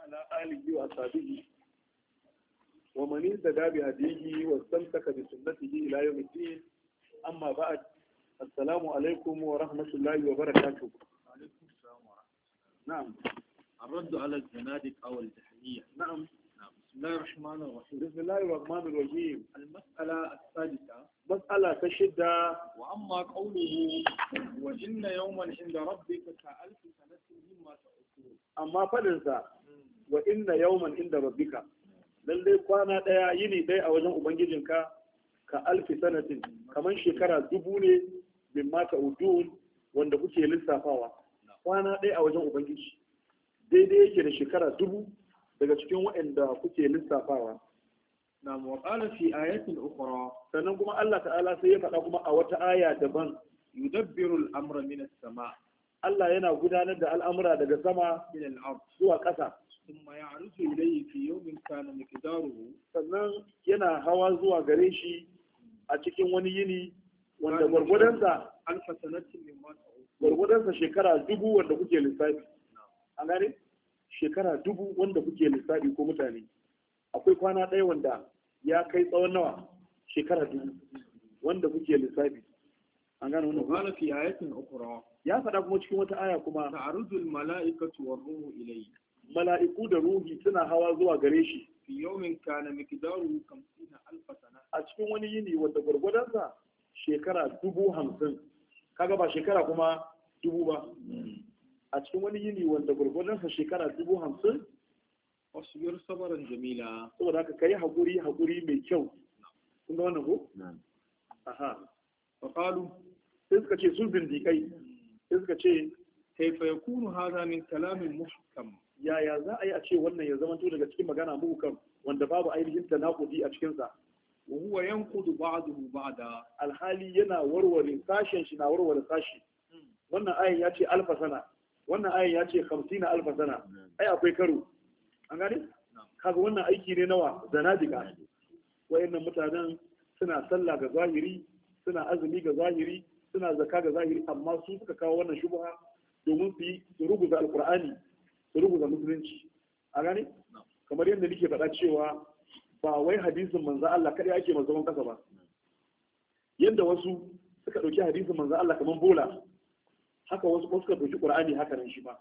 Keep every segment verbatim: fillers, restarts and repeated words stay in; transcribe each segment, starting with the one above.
وعلى آله وأصحابه ومن اهتدى بهديه واستمسك بسنته إلى يوم الدين. أما بعد، السلام عليكم ورحمة الله وبركاته. وعليكم السلام ورحمة الله. نعم. الرد على الزنادق أو الجهمية. نعم. بسم الله الرحمن الرحيم. بسم الله الرحمن الرحيم. المسألة السادسة. مسألة تشدة. وأما قوله وإن يوما عند ربك كألف سنة مما تعدون. أما فلنسا وإن يوما عند ربك lallai kwana ɗaya yini ɗaya a wajen ubangijinka ka alfi sanatin kamar shekara dubu ne bin mata udun wanda kuke lissafawa. Kwana ɗaya a wajen ubangiji daidai yake da shekara dubu daga cikin waɗanda kuke lissafawa. Na muqala fi ayatin ukhra, sannan kuma Allah ta'ala sai ya faɗa kuma a wata aya daban, yudabbiru al-amra min as-sama', Allah yana gudanar da al'amura daga sama ila al-ard zuwa ƙasa. thumma ya'ruju ilayhi fi yawmin kana miqdaruhu, sannan yana hawa zuwa gare shi a cikin wani yini wanda gwargwadonsa alfa sanatin mimma ta'udun, gwargwadonsa shekara dubu wanda kuke lissafi. An gane? Shekara dubu wanda kuke lissafi ko mutane. Akwai kwana ɗaya wanda ya kai tsawon nawa? Shekara dubu wanda kuke lissafi. An gane wannan? qala fi ayatin ukhra, Ya faɗa kuma cikin wata aya kuma ta'ruju al-mala'ikatu war-ruhu ilayhi mala'iku da ruhi suna hawa zuwa gare shi fi yawmin kana miqdaruhu khamsina alfa sana, a cikin wani yini wanda gwargwadonsa shekara dubu hamsin. Kaga ba shekara kuma dubu ba. A cikin wani yini wanda gwargwadonsa shekara dubu hamsin. wasbir sabran jamila, Saboda haka kai haƙuri haƙuri mai kyau. Kun ga wannan ko? Aha. fa qalu Sai suka ce sun zindiƙai. Sai suka ce kayfa yakunu hadha min kalamin muhkam, yaya za a yi a ce wannan ya zama daga cikin magana muhkam wanda babu ainihin tanakudi a cikinsa. wa huwa yanqudu ba'dahu ba'da, Alhali yana warware sashen shi na warware sashi. Wannan ayin ya ce alfa sana, wannan ayin ya ce hamsina alfa sana. Ai akwai karo. An gane? Kaga wannan aiki ne nawa zanadiqa. Wayannan mutanen suna sallah ga zahiri, suna azumi ga zahiri, suna zakka ga zahiri, amma su suka kawo wannan shubha domin su yi su rubuta alqur'ani, su rubuta musulunci. A gane? Kamar yadda nake faɗa cewa ba wai hadisin manzo Allah kadai ake mazaman kasa ba. Yadda wasu suka ɗauki hadisin manzo Allah kaman bola, haka wasu kuma suka ɗauki Qur'ani haka nan shi ba.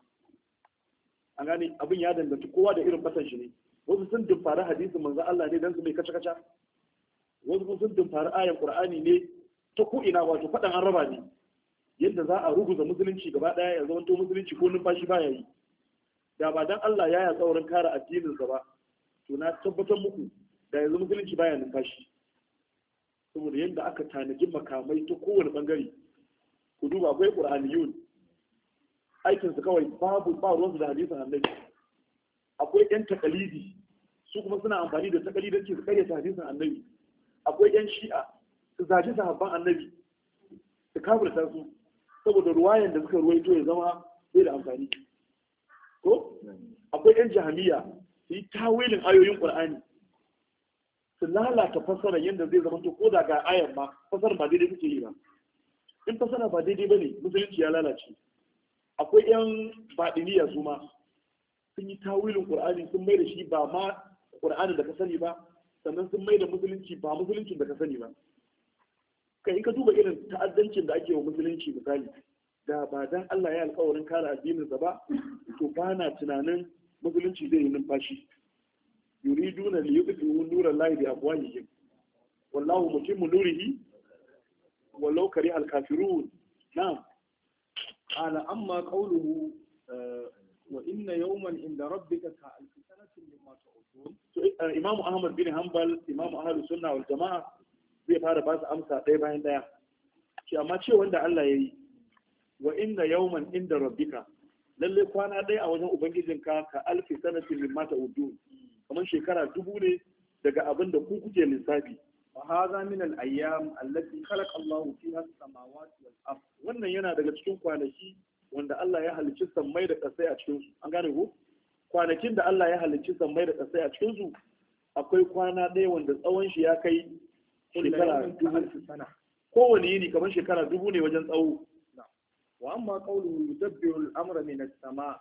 An gane abin ya danganci kowa da irin fatan shi ne. Wasu sun dumfari hadisin manzo Allah ne dan su mai kaca-kaca. Wasu kuma sun dumfari ayan Qur'ani ne ta ko ina, wato faɗan an raba ne. Yadda za a ruguza musulunci gaba ɗaya ya zama to musulunci ko numfashi baya yi. Da ba dan Allah ya ya tsaurin kare addininsa ba, to na tabbatar muku da yanzu musulunci baya numfashi. Saboda yadda aka tanaji makamai ta kowane bangare. Ku duba akwai Qur'aniyun, aikinsu kawai babu ba ruwansu da hadisin annabi. Akwai yan takalidi, su kuma suna amfani da takalidanci su karyata hadisin annabi. Akwai yan shi'a, su zaji sahabban annabi, su kafirta su saboda ruwayan da suka ruwaito ya zama bai da amfani. Ko akwai yan jahamiya, su yi tawilin ayoyin Qur'ani, su lalata fasara yadda zai zama to ko da ga ayan ma fasara ba daidai kuke yi ba. In fasara ba daidai ba ne, musulunci ya lalace. Akwai yan baɗiniya su ma sun yi tawilin Qur'ani, sun mai da shi ba ma Qur'ani da ka sani ba, sannan sun mai da musulunci ba musuluncin da ka sani ba. Kai in ka duba irin ta'addancin da ake wa musulunci misali, da ba dan Allah ya alƙawarin kare addininsa ba, to ba na tunanin musulunci zai yi numfashi. Yuriduna li yudfi'u nura Allahi bi afwahihim wallahu mutimmu nurihi walau kariha al-kafirun. Na'am. qala amma qawluhu wa inna yawman inda rabbika ka alf sanatin mimma ta'udun. So Imam Ahmad bin Hanbal, Imam Ahlus Sunna wal Jama'a zai fara ba su amsa ɗaya bayan ɗaya. Shi amma ce wanda Allah ya yi wa inna yawman inda rabbika, lalle kwana ɗaya a wajen ubangijinka ka alfi sanatin mimma ta'udun, kamar shekara dubu ne daga abin da ku kuke lissafi. wa hadha min al-ayyam allati khalaqa Allahu fiha as-samawati wal ard. Wannan yana daga cikin kwanaki wanda Allah ya halicci sammai da ƙasai a cikin su. An gane ko? Kwanakin da Allah ya halicci sammai da ƙasai a cikin su akwai kwana ɗaya wanda tsawon shi ya kai shekara dubu sana. Kowane yini kamar shekara dubu ne wajen tsawo. wa amma qawluhu yudabbiru al-amra min as-sama',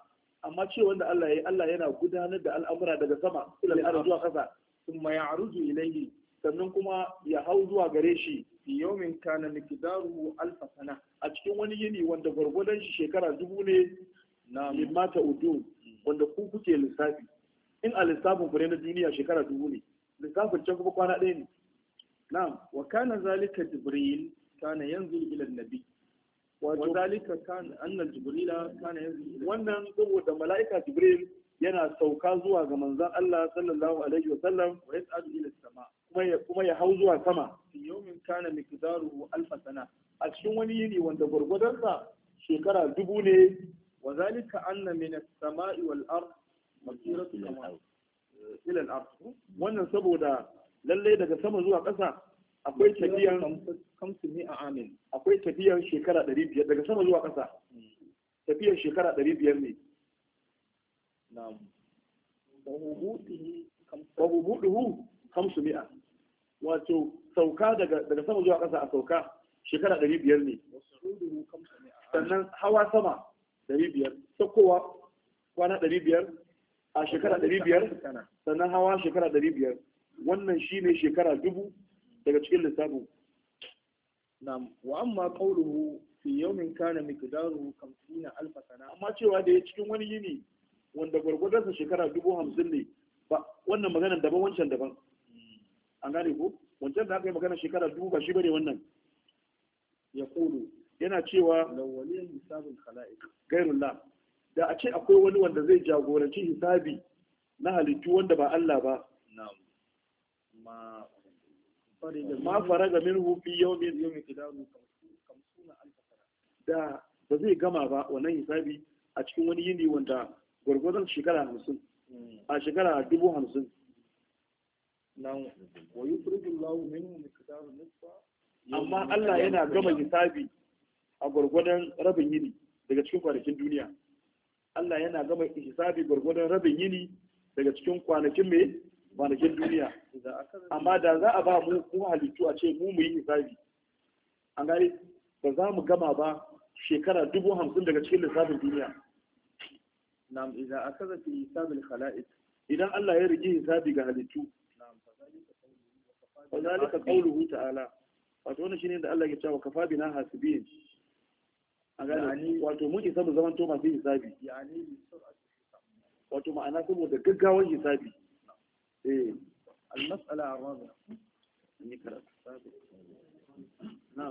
amma ce wanda Allah yayi Allah yana gudanar da al'amura daga sama ila al zuwa kasa thumma ya'ruju ilayhi, sannan kuma ya hau zuwa gare shi fi yawmin kana miqdaruhu alf sana, a cikin wani yini wanda gwargwadon shi shekara dubu ne na limata udun wanda ku kuke lissafi. In a lissafin ku ne na duniya shekara dubu ne, lissafin can kuma kwana ɗaya ne. Na'am, wa kana zalika jibril kana yanzil ila nabi, wa zalika kana anna jibrila kana yanzil ila, wannan saboda mala'ika jibril yana sauka zuwa ga manzon Allah sallallahu alaihi wa sallam, wa yas'adu ila sama, kuma ya kuma ya hau zuwa sama fi yawmin kana miqdaruhu alf sana, a cikin wani yini wanda gwargwadon sa shekara dubu ne. wa zalika anna min as-sama'i wal ard masiratu kama ila al-ard, wannan saboda lalle daga sama zuwa ƙasa akwai tafiyan kamsu ne a amin, akwai tafiyan shekara ɗari biyar daga sama zuwa ƙasa, tafiyan shekara ɗari biyar ne. na'am, wa hubudihi wa hubuduhu kamsu mi'a, wato sauka daga daga sama zuwa ƙasa a sauka shekara ɗari biyar ne. wa su'uduhu kamsu ne a, sannan hawa sama ɗari biyar, saukowa kwana ɗari biyar a shekara ɗari biyar, sannan hawa shekara ɗari biyar. Wannan shi ne shekara dubu daga cikin lissafin. na'am, wa amma qawluhu fi yawmin kana miqdaruhu khamsina alf sana, Amma cewa da ya cikin wani yini wanda gwargwadonsa shekara dubu hamsin ne, ba wannan maganar daban wancan daban. An gane ko? Wancan da aka yi magana shekara dubu ba shi bane wannan. ya qulu Yana cewa lawwaliyan hisabul khalaiq, gairullah, da a ce akwai wani wanda zai jagoranci hisabi na halittu wanda ba Allah ba, na'am, ma ma faraga minhu fi yawmin, yawmin miqdaruhu khamsuna alf sana, da ba zai gama ba wannan hisabi a cikin wani yini wanda gwargwadon shekara hamsin a shekara dubu hamsin. nan wa yukhriju Allahu minhu miqdaru nisfa, Amma Allah yana gama hisabi a gwargwadon rabin yini daga cikin kwanakin duniya. Allah yana gama hisabi gwargwadon rabin yini daga cikin kwanakin mai kwanakin duniya. Amma da za a ba mu mu halittu a ce mu mu yi hisabi, an gani ba za mu gama ba shekara dubu hamsin daga cikin lissafin duniya. na'am, idza akaza fi hisabil khalaiq, Idan Allah ya rigi hisabi ga halittu, na'am, fa zalika qawluhu ta'ala, wato wannan shine da Allah ya ce wa kafa bina hasibin. An gani wato mun isa mu zaman to masu hisabi, yani bi sur'ati hisab, wato ma'ana saboda gaggawar hisabi. eh al-mas'ala ar-rabi'a, ni karatu na'am.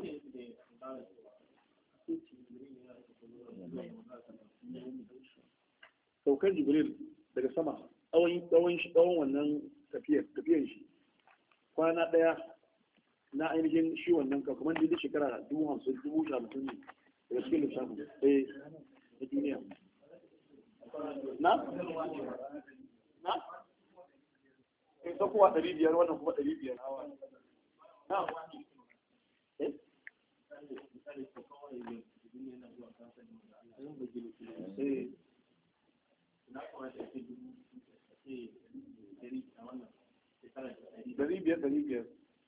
Saukar Jibril daga sama tsawon tsawon shi tsawon wannan tafiyar tafiyar shi kwana daya na ainihin shi wannan ka kuma da shekara dubu hamsin dubu hamsin ne daga cikin lissafin eh na duniya. Na? Na? Eh sakuwa ɗari biyar wannan kuma ɗari biyar. Na? Eh? Eh. Dari biyar dari biyar.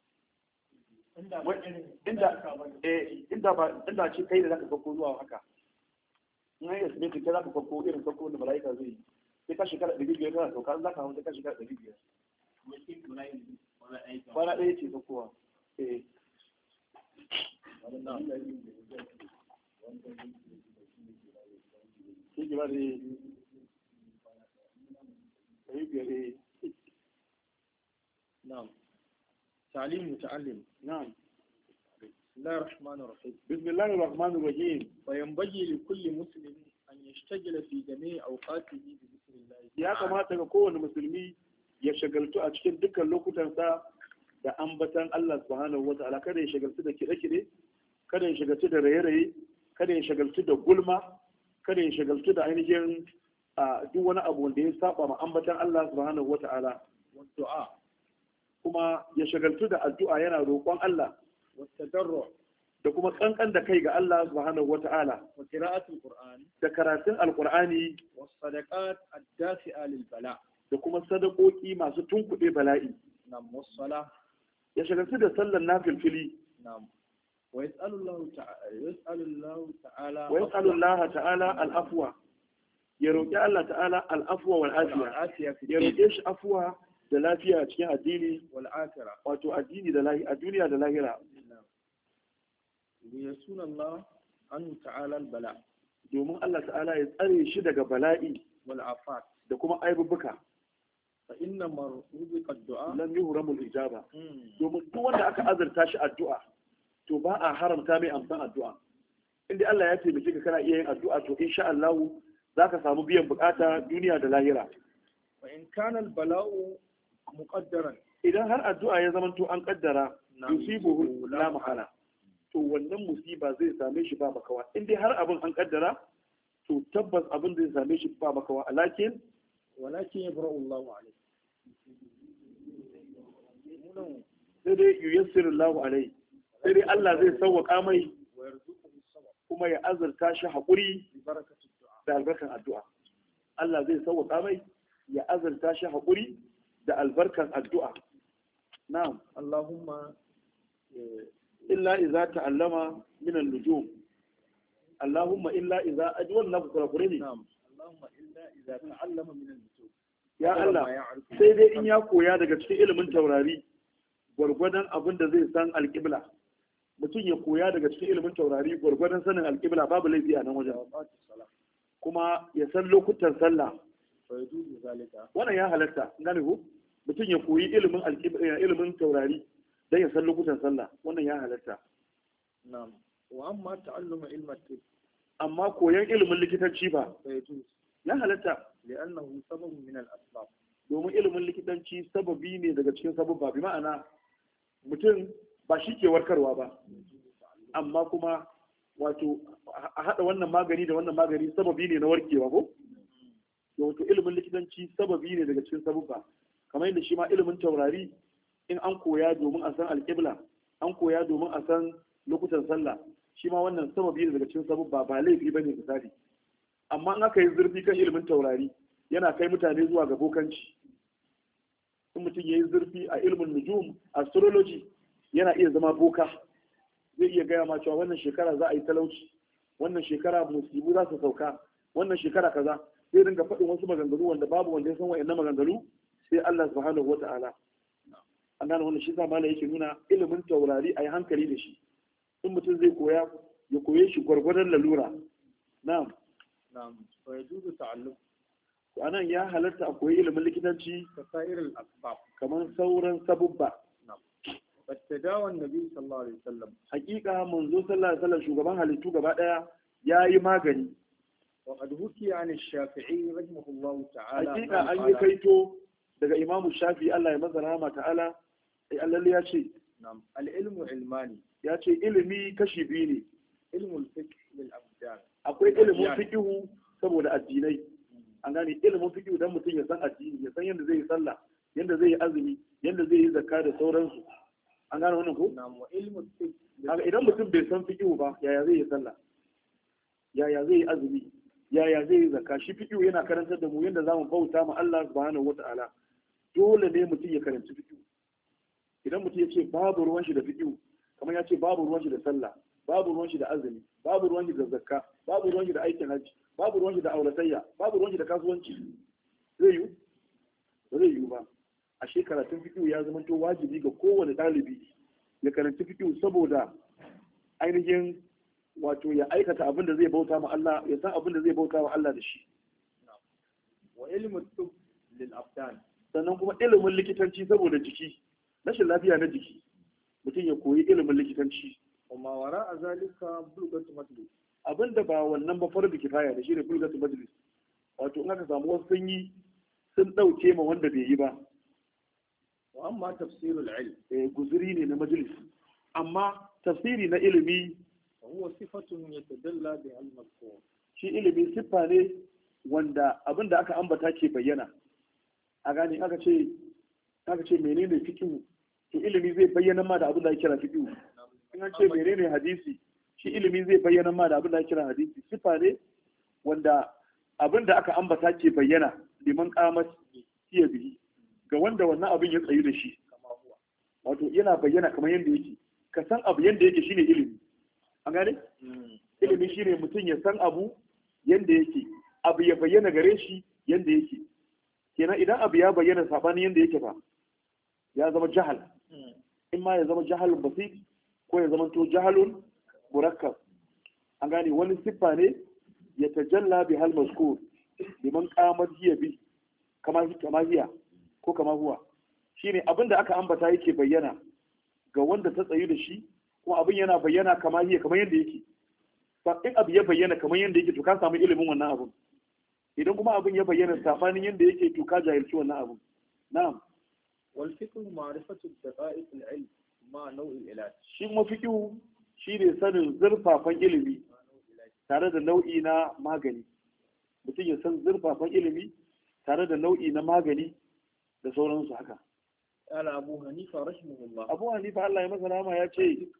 Inda eh inda ba inda ce kai da zaka farko zuwa haka. In ai estimate kai zaka farko irin farko da malaika zai yi. Sai ka shekara ɗari biyar kana sauka in zaka hawo sai ka shekara ɗari biyar. Kwana ɗaya ce saukowa. Eh. Shi gaba da نعم. تعليم متعلم. نعم. بسم الله الرحمن الرحيم. بسم الله الرحمن الرحيم. وينبغي لكل مسلم أن يشتغل في جميع أوقاته بذكر الله. يا كما تكون مسلمي يشغلتو a cikin dukkan lokutansa da ambatan Allah subhanahu wa ta'ala, kada ya shagaltu da kide-kide, kada ya shagaltu da raye-raye, kada ya shagaltu da gulma, kada ya shagaltu da ainihin duk wani abu wanda ya saba ma ambatan Allah subhanahu wa ta'ala. Du'a kuma ya shagaltu da addu'a yana roƙon Allah, wattadarru da kuma kankan da kai ga Allah subhanahu wata'ala, wa qira'atul qur'an, da karatun alqur'ani, was sadaqat ad-dafi'a lil bala, da kuma sadakoki masu tunkuɗe bala'i. nam was salah, ya shagaltu da sallar nafilfili. nam wa yas'alu Allah ta'ala yas'alu Allah ta'ala wa yas'alu Allah ta'ala al-afwa, ya roƙi Allah ta'ala al'afwa wal afiya ya roƙe shi afwa da lafiya cikin addini wal akhirah wato addini da lahira a duniya da lahira ya suna Allah an ta'ala al bala domin Allah ta'ala ya tsare shi daga bala'i wal afat da kuma aibubuka fa inna marzuqa ad-du'a lam yuhramu al-ijaba domin duk wanda aka azurta shi addu'a to ba a haramta mai amsan addu'a inda Allah ya taimake ka kana iya yin addu'a to insha Allah zaka samu biyan bukata duniya da lahira wa in kana al-bala'u muqaddaran idan har addu'a ya zama to an kaddara yusibuhu la mahala to wannan musiba zai same shi ba makawa inda har abin an kaddara to tabbas abin zai same shi ba makawa alakin walakin yabra'u Allahu alayhi sai dai yuyassiru Allahu alayhi sai dai Allah zai sauwaka mai kuma ya azurta shi haƙuri da albarkan addu'a Allah zai sauwaka mai ya azurta shi haƙuri da albarkan addu'a na'am Allahumma illa idza ta'allama min an-nujum Allahumma illa idza ajwal lahu kurakure na'am Allahumma illa idza ta'allama min an-nujum ya Allah sai dai in ya koya daga cikin ilimin taurari gwargwadon abin da zai san alƙibla mutum ya koya daga cikin ilimin taurari gwargwadon sanin alƙibla babu laifi a nan wajen kuma ya san lokutan sallah wannan ya halatta gane ko mutum ya koyi ilimin ilimin taurari dan ya san lokutan sallah wannan ya halatta na'am wa amma ta'alluma ilma tib amma koyan ilimin likitanci ba ya halatta li'annahu sababun min al-asbab domin ilimin likitanci sababi ne daga cikin sababba bi ma'ana mutum ba shi ke warkarwa ba amma kuma wato a haɗa wannan magani da wannan magani sababi ne na warkewa ko wato ilimin likitanci sababi ne daga cikin sababba kamar yadda shi ma ilimin taurari in an koya domin a san alƙibla an koya domin a san lokutan sallah shi ma wannan sababi ne daga cikin sababba ba laifi bane misali amma in aka yi zurfi kan ilimin taurari yana kai mutane zuwa ga bokanci in mutum ya yi zurfi a ilimin nujum astrology yana iya zama boka zai iya gaya ma cewa wannan shekara za a yi talauci wannan shekara musibu za su sauka wannan shekara kaza zai dinga faɗin wasu maganganu wanda babu wanda ya san wa'annan maganganu sai Allah subhanahu wata'ala an gane wannan shi sa malai yake nuna ilimin taurari a yi hankali da shi in mutum zai koya ya koye shi gwargwadon lalura na'am na'am fa yajuzu ta'allum to anan ya halarta a koyi ilimin likitanci kasair al-asbab kamar sauran sabubba fattadawa annabi sallallahu alaihi wasallam hakika manzo sallallahu alaihi wasallam shugaban halittu gaba daya yayi magani wa qad hukiya an ash-shafi'i rahimahullahu ta'ala hakika an yi kaito daga imam shafi'i Allah ya masa rahama ta'ala ai Allah ya ce na'am al-ilmu ilmani ya ce ilimi kashi biyu ne ilmul fiqh lil abdan akwai ilimin fiqh saboda addinai an gane ilimin fiqh dan mutum ya san addini ya san yadda zai yi sallah yadda zai yi azumi yadda zai yi zakka da sauransu an gane wannan ko na'am wa ilmu fiqh haka idan mutum bai san fiqh ba yaya zai yi sallah yaya zai yi azumi yaya zai yi zakka shi fiqh yana karantar da mu yadda zamu bauta ma Allah subhanahu wata'ala dole ne mutum ya karanci fiqh idan mutum ya ce babu ruwan shi da fiqh kamar ya ce babu ruwan shi da sallah babu ruwan shi da azumi babu ruwan shi da zakka babu ruwan shi da aikin hajji babu ruwan shi da auratayya babu ruwan shi da kasuwanci zai yi ba zai yi ba a karatun fiqh ya zama to wajibi ga kowane ɗalibi ya karanci fiqh saboda ainihin wato ya aikata abin da zai bauta ma Allah ya san abin da zai bauta wa Allah da shi wa ilmu tub lil abdan sannan kuma ilimin likitanci saboda jiki rashin lafiya na jiki mutum ya koyi ilimin likitanci amma wara a zalika bulgatu majlis abinda ba wannan ba farbi kifaya da shi ne bulgatu majlis wato in aka samu wasu sun yi sun dauke ma wanda bai yi ba wa amma tafsirul ilm eh guzuri ne na majlis amma tafsiri na ilimi huwa sifatun yatadalla bi al-mazkur shi ilimi siffa ne wanda abinda aka ambata ke bayyana a gane aka ce aka ce menene fiqh to ilimi zai bayyana ma da abin da ake kira fiqh in an ce menene hadisi shi ilimi zai bayyana ma da abin da ake kira hadisi sifa ne wanda abin da aka ambata ke bayyana liman qamat hiya bihi ga wanda wannan abin ya tsayu da shi wato yana bayyana kamar yadda yake ka san abu yadda yake shine ilimi an gane ilimi shine mutum ya san abu yadda yake abu ya bayyana gare shi yanda yake. Kenan idan abu ya bayyana sabanin yanda yake fa ya zama jahal. In ma ya zama jahalun basit ko ya zama to jahalun murakkab. An gane wani siffa ne ya tajalla bi hal mazkur liman qamat hiya bi kama kama hiya ko kama huwa. Shine abinda aka ambata yake bayyana ga wanda ta tsayu da shi, kuma abin yana bayyana kama hiya kamar yanda yake. In abu ya bayyana kamar yanda yake to ka samu ilimin wannan abin. Idan kuma abin ya bayyana sabanin yanda yake to ka jahilci wannan abin. Na'am. wal fiqh ma'rifatu daqa'iq al-ilm ma nau'il ilaj. Shi kuma fiqh shine sanin zurfafan ilimi tare da nau'i na magani. Mutum ya san zurfafan ilimi tare da nau'i na magani da sauransu haka. Ala Abu Hanifa rahimahullah. Abu Hanifa Allah ya masa rahama ya ce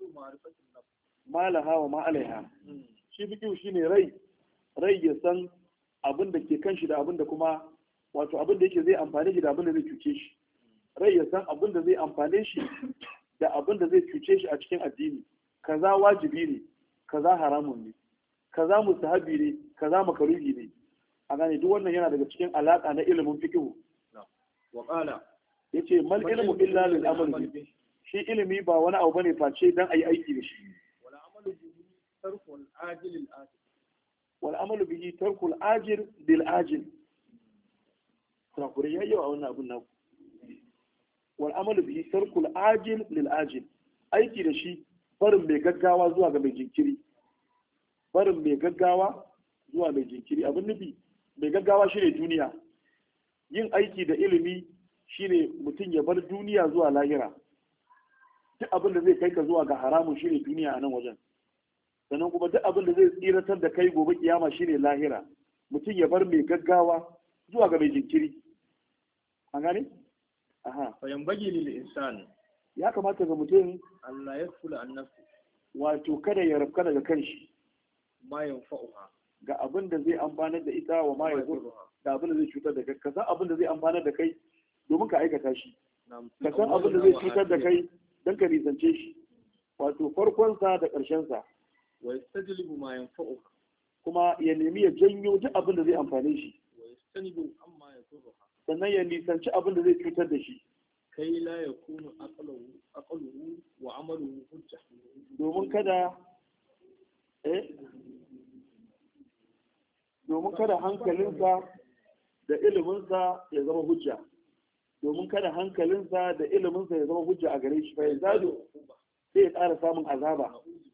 malaha wa ma alaiha. Shi fiqh shine rai rai ya san abin da ke kan shi da abin da kuma wato abin da yake zai amfane shi da abin da zai cuce shi. Rai ya san abin da zai amfane shi da abin da zai cuce shi a cikin addini. Kaza wajibi ne, kaza haramun ne, kaza mustahabi ne, kaza makaruhi ne. A gane duk wannan yana daga cikin alaka na ilimin fiqh. Wa qala yace mal ilmu illa lil amal bi. Shi ilimi ba wani abu bane face dan ayi aiki da shi. Wal amalu bihi tarku al ajil al ajil. Wal amalu bihi tarku al ajil bil ajil. Sakure yayyo a wannan abun naku. Wal amalu bihi tarku al ajil lil ajil. Aiki da shi barin mai gaggawa zuwa ga mai jinkiri. Barin mai gaggawa zuwa mai jinkiri. Abin nufi mai gaggawa shine duniya. Yin aiki da ilimi shine mutum ya bar duniya zuwa lahira. Duk abin da zai kai ka zuwa ga haramun shine duniya a nan wajen. Sannan kuma duk abin da zai tsiratar da kai gobe kiyama shine lahira. Mutum ya bar mai gaggawa zuwa ga mai jinkiri. An gane? Aha. Fa yanbaghi lil insani, ya kamata ga mutum Allah ya kula an nafsi, wato kada ya rabka daga kanshi ma yanfa'uha, ga abin da zai amfanar da ita wa ma ya da abin da zai cutar da kai. Ka san abin da zai amfanar da kai domin ka aikata shi. Ka san abin da zai cutar da kai don ka nisance shi. Wato farkonsa da ƙarshensa. Wa yastajlibu ma yanfa'uha, kuma ya nemi ya janyo duk abin da zai amfane shi. wa yastanibu amma yadurruha, Sannan ya nisanci abin da zai cutar da shi. kai la yakunu aqluhu aqluhu wa amaluhu hujja. Domin kada eh domin kada hankalinsa da iliminsa ya zama hujja. Domin kada hankalinsa da iliminsa ya zama hujja a gare shi. Fa yazadu sai ya ƙara samun azaba.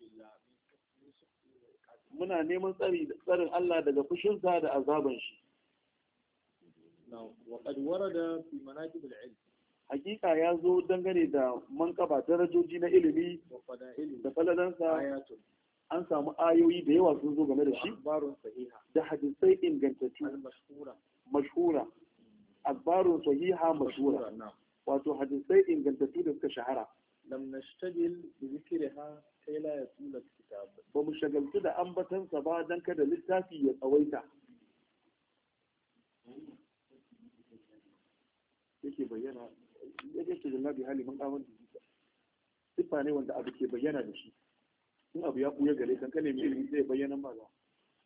Muna neman tsari tsarin Allah daga fushinsa da azaban shi. Wa qad warada fi manaqib al-ilm, Hakika ya zo dangane da manƙaba darajoji na ilimi wa fada'il da falalansa. ayatun An samu ayoyi da yawa sun zo game da shi akhbarun sahiha da hadisai ingantattu al-mashhura mashhura. Akbarun sahiha mashhura, na'am. wato hadisai ingantattu da suka shahara. lam nashtajil bi dhikriha kai la yatula kitab. Ba mu shagaltu da ambatansa ba don kada littafi ya tsawaita. Yake bayyana yake ce jallabi hali mun kawon jiki. Siffa ne wanda abu ke bayyana da shi. In abu ya buya gare kan kane mai ilimi zai bayyana ba za.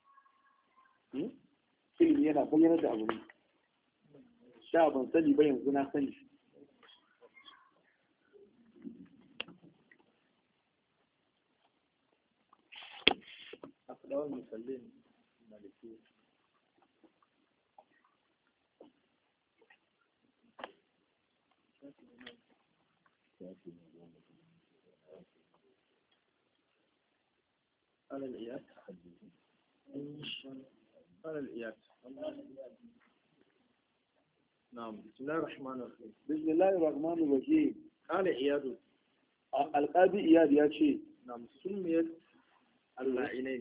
Ilimi yana bayyana da abu ne. Sha ban sani ba yanzu na sani. أقدار المسلين مالكية. على الإيات على الإيات. نعم. بسم الله الرحمن الرحيم. بسم الله الرحمن الرحيم. قال إياد. القاضي إياد يا شيء. نعم. سميت اللعينين.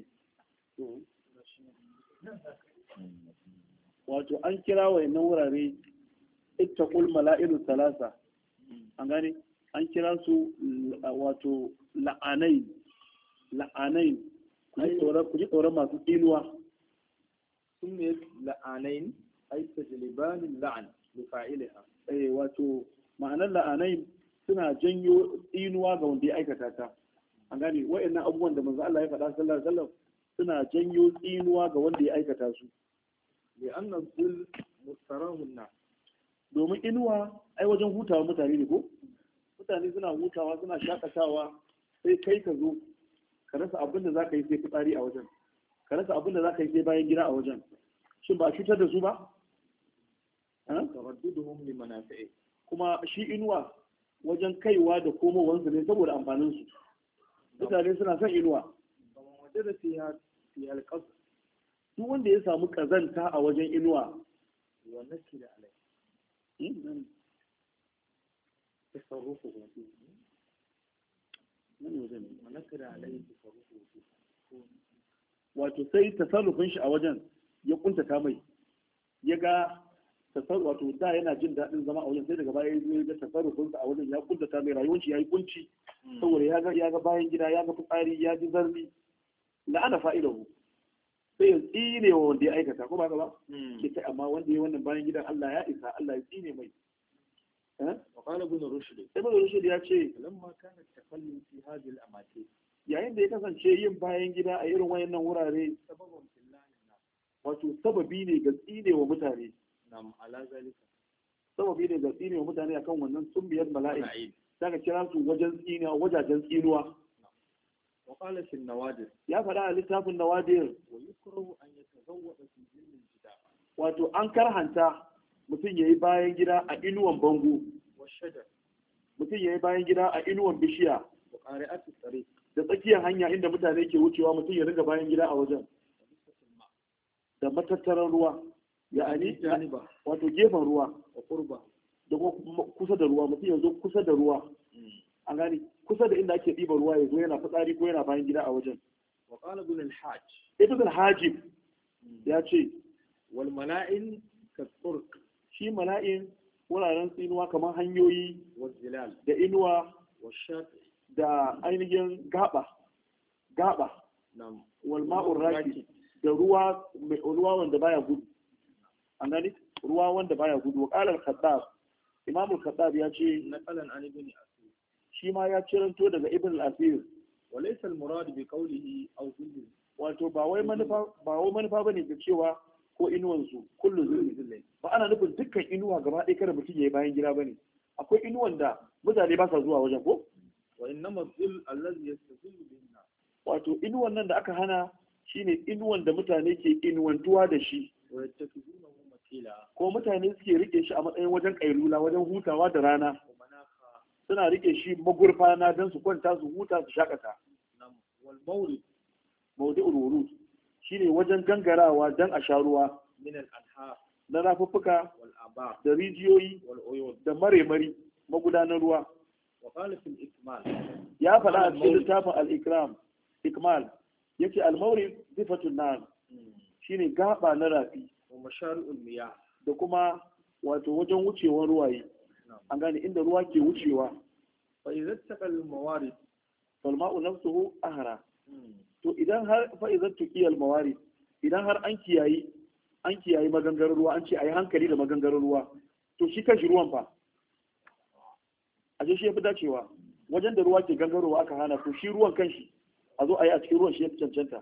wato an kira wa innan wurare ittaqul mala'ilu salasa. An gane an kira su wato la'anai la'anai ku ji tsoron ku ji tsoron masu tsinuwa. sun ne la'anai ai tajlibanil la'an li fa'iliha. Eh wato ma'anar la'anai suna janyo tsinuwa ga wanda ya aikata ta. An gane wa'annan abubuwan da manzo Allah ya faɗa sallallahu alaihi wasallam suna janyo tsinuwa ga wanda ya aikata su. li anna dhil mustarahun nas, domin inuwa ai wajen hutawa mutane ne ko mutane suna hutawa suna shakatawa, sai kai ka zo ka rasa abin da zaka yi sai fitsari a wajen, ka rasa abin da zaka yi sai bayan gida a wajen, shin ba a cutar da su ba? taradduduhum li manafi'i, kuma shi inuwa wajen kaiwa da komowansu ne saboda amfanin su, mutane suna son inuwa. wajen da fiha fi alqas, duk wanda ya samu kazanta a wajen inuwa wa nakira alai hmm? tasarrufu wa nakira alai tasarrufu, wato sai tasarrufin shi a wajen ya kuntata mai, ya ga tasarruf, wato da yana jin daɗin zama a wajen, sai daga baya ya ga tasarrufin sa a wajen ya kuntata mai, rayuwar shi yayi kunci saboda ya ga ya ga bayan gida, ya ga fitsari, ya ji zarni, la'ana fa'ilahu, sai ya tsine wa wanda ya aikata, ko ba ka ba ke ta, amma wanda ya wannan bayan gidan Allah ya isa, Allah ya tsine mai. wa qala ibn rushd, ibn rushd ya ce lamma kana tafallu fi hadhihi al-amati, yayin da ya kasance yin bayan gida a irin wayannan wurare sababun fillahi nas, wato sababi ne ga tsine wa mutane, nam ala zalika, sababi ne ga tsine wa mutane akan wannan sumbiyar mala'ik, daga kira su wajen tsinewa, wajajen tsinuwa. wa qala fi an-nawadir, ya faɗa a littafin nawadir, wa yukrahu an yatazawwada fi dhillil jida, wato an karhanta mutum yayi bayan gida a inuwan bango, wa shajar, mutum yayi bayan gida a inuwan bishiya, wa qari'ati tariq, da tsakiyar hanya inda mutane ke wucewa, mutum ya riga bayan gida a wajen, da matattaran ruwa, ya'ani janiba, wato gefen ruwa, wa qurba, da kuma kusa da ruwa, mutum ya zo kusa da ruwa, an gani kusa da inda ake ɗiba ruwa, ya zo yana fitsari ko yana bayan gida a wajen. wa qala ibn al-hajj, ibn al-hajib ya ce wal mala'in ka turq, shi mala'in wuraren tsinuwa kamar hanyoyi wa zilal, da inuwa wa shati, da ainihin gaba gaba nam wal ma'ur raki, da ruwa mai ruwa wanda baya gudu, an gani ruwa wanda baya gudu. wa qala al-khattab, imam al-khattab ya ce naqalan an ibn asir, shi ma ya ciranto daga ibn al-asir, wa laysa al-murad bi qawlihi aw dhilli, wato ba wai manufa ba wai manufa bane ga cewa ko inuwan su kullu zulli, ba ana nufin dukkan inuwa gaba ɗaya kada mutum yayi bayan gida bane, akwai inuwan da mutane ba sa zuwa wajen ko, wa innama dhill alladhi yastazillu bihi nas, wato inuwan nan da aka hana shine inuwan da mutane ke inuwantuwa da shi, wa yattakhidhunahu makila, ko mutane suke rike shi a matsayin wajen kailula, wajen hutawa da rana, wa manakha, suna rike shi magurfana don su kwanta su huta su shakata. nam wal mawrid maudu'ul wurud shine wajen gangarawa dan a sha ruwa min al-anhar na rafuffuka wal abar da rijiyoyi wal uyun. da maremari magudanar ruwa. wa qala fi al-ikmal, Ya faɗa a cikin littafin al-ikram ikmal, yace al-mawrid sifatun nar, shine gaba na rafi wa mashari'ul miyah, da kuma wato wajen wucewar ruwaye, an gane inda ruwa ke wucewa. fa idza taqal al-mawarid, falma'u nafsuhu ahra, to idan har fa idza tuqiyal mawarid, idan har an kiyayi an kiyayi magangarar ruwa, an ce ayi hankali da magangarar ruwa, to shi kanshi ruwan fa a shi ya fi dacewa, wajen da ruwa ke gangarowa aka hana, to shi ruwan kanshi a zo a yi a cikin ruwan shi ya fi cancanta.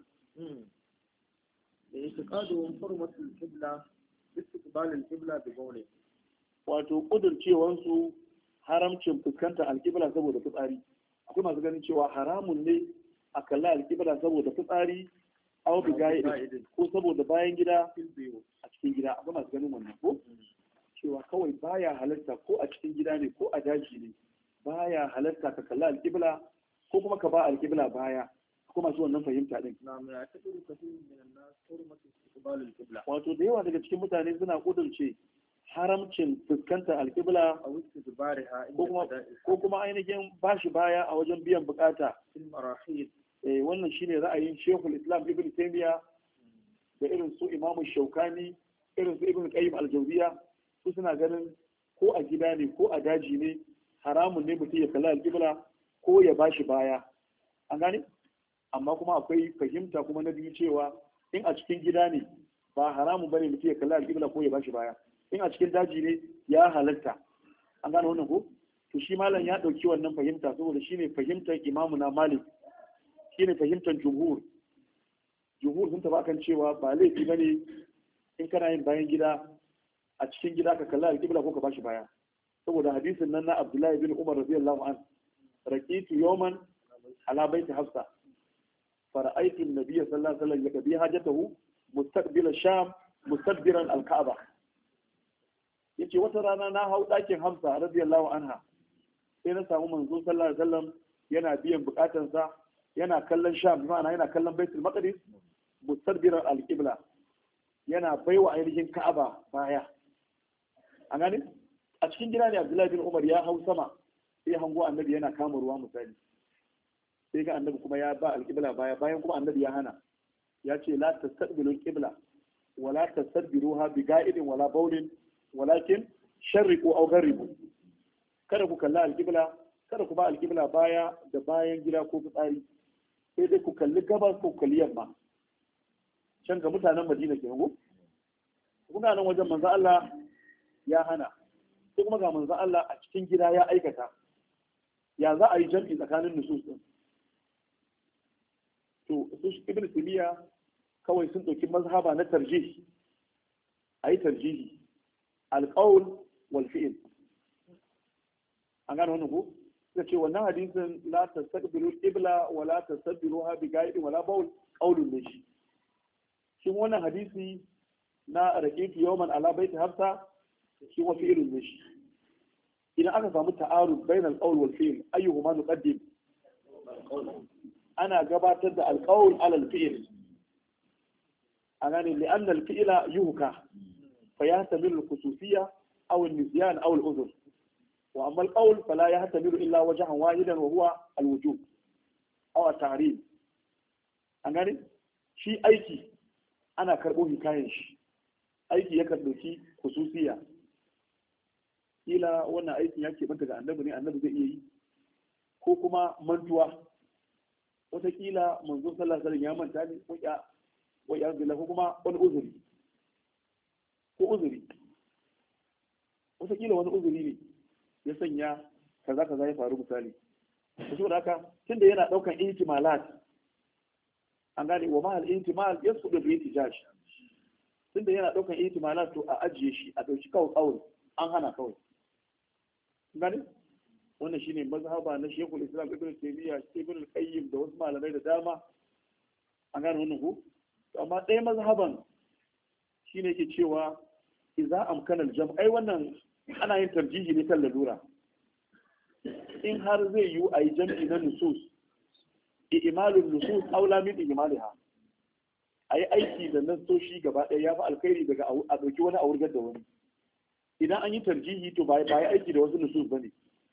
da itiqadu hurmatul qibla istiqbal al-qibla bi qawli, wato kudurcewansu haramcin fuskantar alkibla saboda fitsari. Akwai masu ganin cewa haramun ne a kalla alkibla saboda fitsari, aw bi gaidi, ko saboda bayan gida a cikin gida. Akwai masu ganin wannan ko cewa kawai baya halarta, ko a cikin gida ne ko a daji ne, baya halarta ka kalla alkibla ko kuma ka ba alkibla baya. Akwai masu wannan fahimta din. na mai taqiru kathirun min an-nas hurmatul istiqbal al-qibla, Wato da yawa daga cikin mutane suna kudurce haramcin fuskantar alkibla aw istidbariha ko kuma ko kuma ainihin bashi baya a wajen biyan bukata. fil marahil, Eh, wannan shine ra'ayin Sheikhul Islam Ibn Taymiyyah da irin su Imam Shaukani, irin su Ibn Qayyim al-Jawziyya, su suna ganin ko a gida ne ko a daji ne haramun ne mutum ya kalla al-qibla ko ya bashi baya. An gane? Amma kuma akwai fahimta kuma na biyu cewa in a cikin gida ne ba haramun bane mutum ya kalla al-qibla ko ya bashi baya. In a cikin daji ne ya halatta. An gane wannan ko? To shi malam ya dauki wannan fahimta saboda shine fahimtar Imamu na Malik, shine fahimtar jumhur. Jumhur sun taba kan cewa ba laifi bane in kana yin bayan gida a cikin gida ka kalla alƙibla ko ka bashi baya saboda hadisin nan na Abdullahi bin Umar radiyallahu an raqitu yawman ala baiti Hafsa fara'aytu an-nabiyya sallallahu alaihi wasallam yakbi hajatahu mustaqbil ash-sham mustadbiran al-Ka'ba yace wata rana na hau ɗakin Hafsa radiyallahu anha sai na samu manzo sallallahu alaihi wasallam yana biyan bukatansa yana kallon Sham ma'ana yana kallon Baitul Maqdis mustadbiran al-Qibla yana baiwa ainihin Ka'aba baya an gane a cikin gida ne Abdullahi bin Umar ya hau sama sai hango annabi yana kama ruwa misali sai ga annabi kuma ya ba al-Qibla baya bayan kuma annabi ya hana ya ce la tastaqbilu al-Qibla wala tastadbiruha bi ga'idin wala bawlin walakin sharriqu aw gharribu kada ku kalla al-Qibla kada ku ba al-Qibla baya da bayan gida ko fitsari sai dai ku kalli gabas ko kalli yamma can ga mutanen Madina ke hango kuna nan wajen manzo Allah ya hana sai kuma ga manzo Allah a cikin gida ya aikata ya za a yi jam'i tsakanin nusus din to su Ibn Taymiyyah kawai sun dauki mazhaba na tarjih ayi tarjihi al-qawl wal fi'l an gano wannan ko suka ce wannan hadisin la tastaqbilu qibla wa la tastadbiruha bi ga'idin wala bawl qawlun ne shi shin wannan hadisi na raqitu yawman ala baiti Hafsa shi wa fi'lun ne shi idan aka samu ta'arud bain al-qawl wal fi'l ayyuhuma nuqaddim ana gabatar da al-qawl ala al-fi'l anani li'anna al-fi'la yuhka fayahtamilu al-khususiyya aw al-nisyan aw al-udhr wa amma al-qawl fala yahtamilu illa wajhan wahidan wa huwa al-wujub aw at-tahrim anani shi aiki ana karɓo hikayen shi aiki yakan ɗauki khususiya kila wannan aikin ya ke daga annabi ne annabi zai iya yi ko kuma mantuwa wataƙila manzo sallallahu alaihi wasallam ya manta ne ko ya ko ya bila ko kuma wani uzuri ko uzuri wataƙila wani uzuri ne ya sanya kaza kaza ya faru misali to saboda haka tunda yana ɗaukan ihtimalat an gane wa mahal ihtimal yasqutu bi ihtijaj tunda yana ɗaukan ihtimalat to a ajiye shi a ɗauki kawai kawai an hana kawai gane wannan shine mazhaba na Sheikhul Islam Ibn Taymiyyah Ibn al-Qayyim da wasu malamai da dama an gane wannan ko to amma ɗaya mazhaban shine yake cewa idza amkana al-jam' ai wannan ana yin tarjihi ne kan lalura in har zai yi a yi jam'i na nusus imalun nusus aula min imaliha a yi aiki da nasoshi gaba ɗaya ya fi alkhairi daga a ɗauki wani a wurgar da wani idan an yi tarjihi to ba ya aiki da wasu nusus ba ne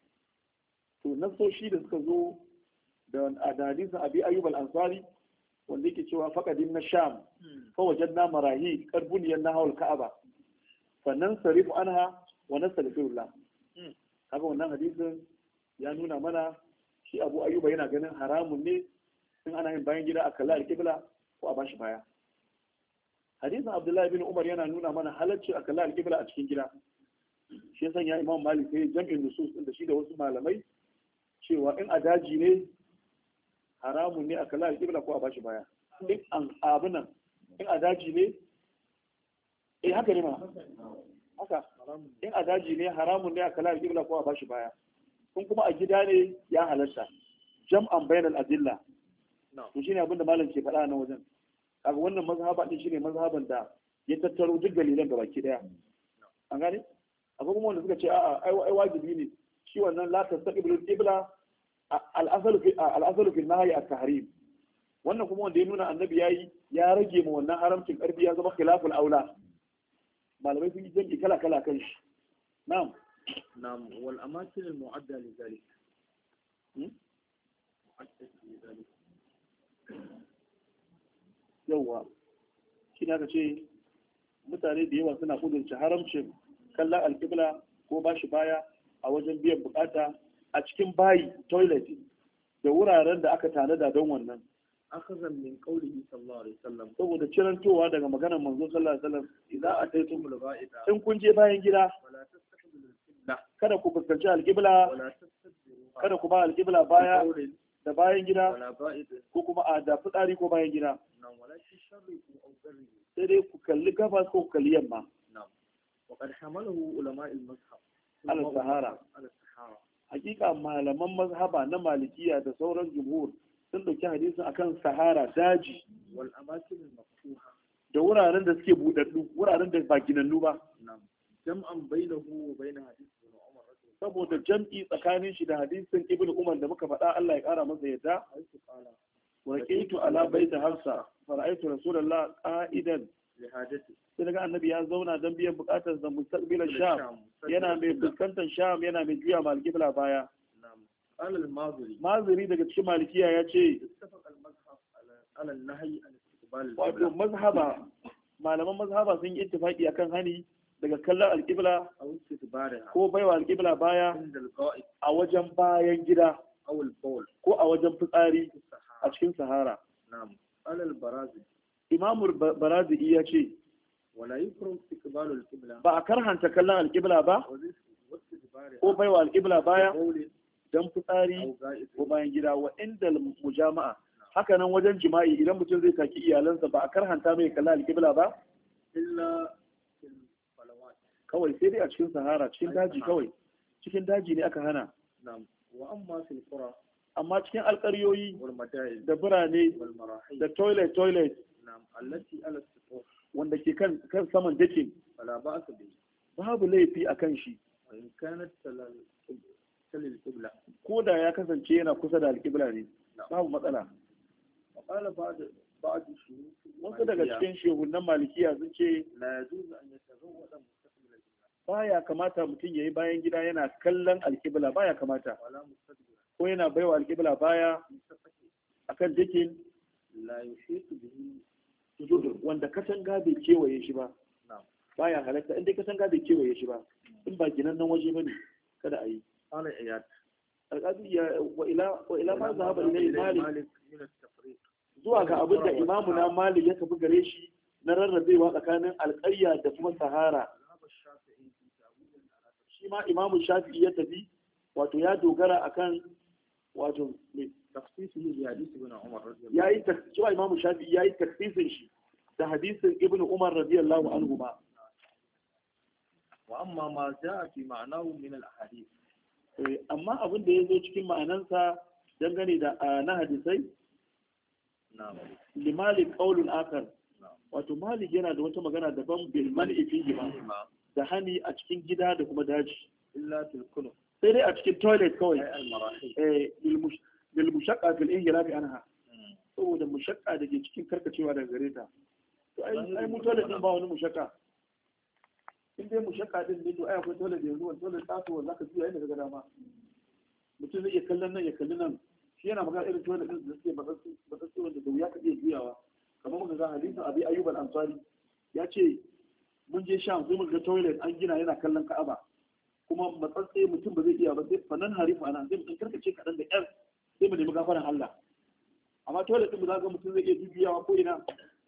to nasoshi da suka zo da hadisin abi ayyub al-ansari wanda yake cewa faqadin na sham fa wajadna marahi qarbuniyan na hawal ka'aba sannan sarifu anha wa nastaghfirullah kaga wannan hadisin ya nuna mana shi abu ayyuba yana ganin haramun ne in ana yin bayan gida a kalla al-qibla ko a bashi baya hadisin abdullahi bin umar yana nuna mana halacci a kalla al-qibla a cikin gida shi yasa ya imam malik sai jam'in nusus din da shi da wasu malamai cewa in a daji ne haramun ne a kalla al-qibla ko a bashi baya in an abunan in a daji ne eh haka ne ma haka in a daji ne haramun ne a kalla al-qibla ko a bashi baya kun kuma a gida ne ya halarta jam'an bainal adilla to shine abin da malam ke faɗa nan wajen kaga wannan mazhaba din shine mazhaban da ya tattaro duk dalilan da baki daya an gane akwai kuma wanda suka ce a'a ai wajibi ne shi wannan la tastaqbilu al-qibla al-aslu fi al-aslu fi an-nahy at-tahrim wannan kuma wanda ya nuna annabi yayi ya rage mu wannan haramcin karfi ya zama khilaful aula malamai sun yi jami'i kala kala kan shi na'am نعم والأماكن المعدة لذلك yawwa shi ne aka ce mutane da yawa suna kudurci haramcin kallon alƙibla ko ba shi baya a wajen biyan bukata a cikin bayi toilet da wuraren da aka tanada don wannan akhazan min qawlihi sallallahu alaihi wasallam saboda cirantowa daga maganar manzo sallallahu alaihi wasallam idan a taito tumul ba'ida in kun je bayan gida wala tastaqbilu al-qibla kada ku fuskanci alƙibla wala tastadbiru kada ku ba alƙibla baya da bayan gida wala ba'id ko kuma a da fitsari ko bayan gida nan wala shi sharri aw zarri sai dai ku kalli gabas ko ku kalli yamma. na'am wa qad hamalahu ulama al-mazhab ala sahara ala sahara hakika malaman mazhaba na malikiya da sauran jumhur sun dauki hadisin akan sahara daji wal amakin al-maftuha da wuraren da suke budaddu wuraren da ba ginannu ba na'am jam'an bainahu wa bain hadith ibn umar saboda jam'i tsakanin shi da hadisin ibn umar da muka faɗa Allah ya ƙara masa yadda wa raqitu ala baiti hafsa fara'aytu rasulullah qa'idan li hajati sai daga annabi ya zauna don biyan bukatar da mustaqbilan sham yana mai fuskantar sham yana mai juya malkibla baya na'am qala al-maziri maziri daga cikin malikiya ya ce ittafaqa al-mazhab ala an-nahy an istiqbal wato mazhaba malaman mazhaba sun yi ittifaqi akan hani daga kallon alƙibla aw istidbariha ko baiwa alƙibla baya inda al-qa'id a wajen bayan gida aw al-bawl ko a wajen fitsari a cikin sahara na'am qala al-barazi imamul barazi ya ce wala yukrum istiqbal al-qibla ba a karhanta kallon alƙibla ba ko baiwa alƙibla baya don fitsari ko bayan gida wa inda mujama'a haka nan wajen jima'i idan mutum zai saki iyalansa ba a karhanta mai kalla alƙibla ba illa fil falawat kawai sai dai a cikin sahara cikin daji kawai cikin daji ne aka hana na'am wa amma fil qura amma cikin alƙaryoyi wal madain da birane wal marahil da toilet toilet na'am allati ala as-sutur wanda ke kan kan saman dakin fala ba'sa bi babu laifi a kan shi wa in kanat talal talil qibla ko da ya kasance yana kusa da alƙibla ne babu matsala wa qala ba'd ba'd shuyukh wasu daga cikin shehunan malikiya sun ce la yajuzu an yatazawwada mustaqbil al-qibla baya kamata mutum yayi bayan gida yana kallon alƙibla baya kamata wala mustaqbil ko yana baiwa alƙibla baya akan dakin la yushitu bihi sujudur wanda katanga bai kewaye shi ba na'am baya halatta in dai katanga bai kewaye shi ba in ba ginan nan waje bane kada a yi qala iyad alqadi ya wa ila wa ila ma zahaba ilayhi malik malik min at-tafriq zuwa ga abin da imamu na malik ya tafi gare shi na rarrabewa tsakanin alƙarya da kuma sahara shi ma imamu shafi'i ya tafi wato ya dogara akan wato mai tafsiri li hadith ibn umar radiyallahu yayi cewa imamu shafi'i yayi tafsirin shi da hadisin ibn umar radiyallahu anhu ma wa amma ma jaa fi ma'nahu min al-ahadith Eh, amma abin da ya zo cikin ma'anansa dangane da ah, na hadisai na'am limalik qaulun akar na'am wato malik yana da wata magana daban bil man'i fihi ma ma da hani a cikin gida da kuma daji illa fil kulub sai dai a cikin toilet kawai ay al-marahil eh bil mush bil mushaqqa fil inhiraf anha saboda mushaqqa da ke cikin karkacewa daga gare ta to ai ai mu toilet din ba wani mushaqqa in dai mushaqqa din ne to ai akwai toilet yanzu wani toilet taso wanda zaka juya inda kaga dama mutum zai iya kallon nan ya kalli nan shi yana magana irin toilet din da suke matsatsi wanda da wuya ka iya juyawa kamar muka ga hadisin abi ayyub al-ansari ya ce mun je sham sai muka ga toilet an gina yana kallon ka'aba kuma matsatsi mutum ba zai iya ba sai fanan harifu ana sai mutum karkace kaɗan da ƴar sai mu nemi gafaran Allah amma toilet din ba za ga mutum zai iya juyawa ko ina